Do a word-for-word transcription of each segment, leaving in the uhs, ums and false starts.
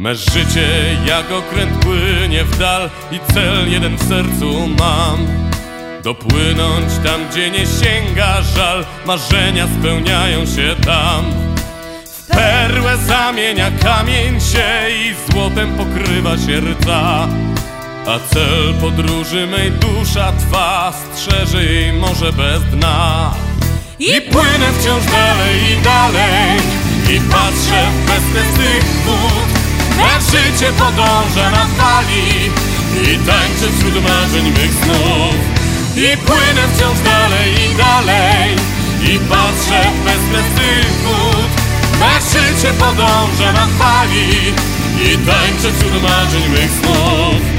Me życie jak okręt płynie w dal i cel jeden w sercu mam: dopłynąć tam, gdzie nie sięga żal. Marzenia spełniają się tam. W perłę zamienia kamień się i złotem pokrywa się rdza. A cel podróży mej dusza twa strzeże jej morze bez dna. I płynę wciąż dalej i dalej i patrzę w bezkres tych wód. Me życie podąża na fali i tańczę wśród marzeń mych snów. I płynę wciąż dalej i dalej i patrzę w bezkres tych wód. Me życie podąża na fali i tańczę wśród marzeń mych snów.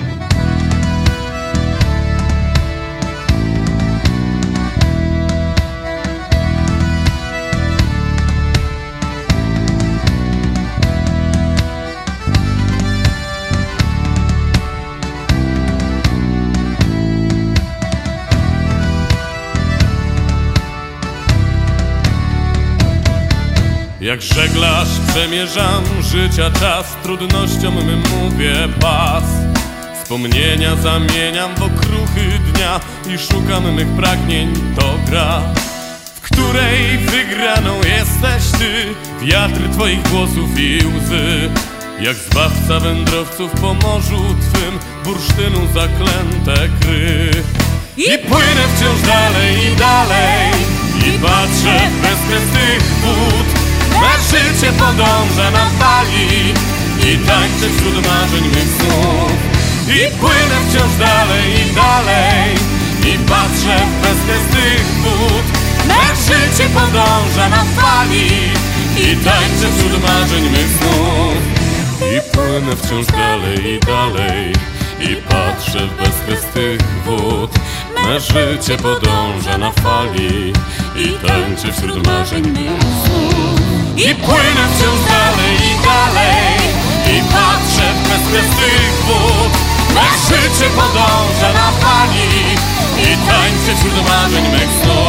Jak żeglarz przemierzam życia czas, trudnościom mym mówię pas. Wspomnienia zamieniam w okruchy dnia i szukam mych pragnień, to gra, w której wygraną jesteś ty. Wiatr twoich głosów i łzy, jak zbawca wędrowców po morzu twym, bursztynu zaklęte kry. I płynę wciąż dalej i dalej i patrzę w bezkres tych wód. Me życie podąża na fali i tańczę wśród marzeń mych snów. I płynę wciąż dalej i dalej i patrzę w bezkres tych wód. Me życie podąża na fali i tańczę wśród marzeń mych snów. I płynę wciąż dalej i dalej i patrzę w bezkres tych wód. Me życie podąża na fali i tańczę wśród marzeń mych snów. I płynę wciąż dalej i dalej i patrzę w bezkres tych wód. Me życie podąża na fali i tańczę wśród marzeń mych snów.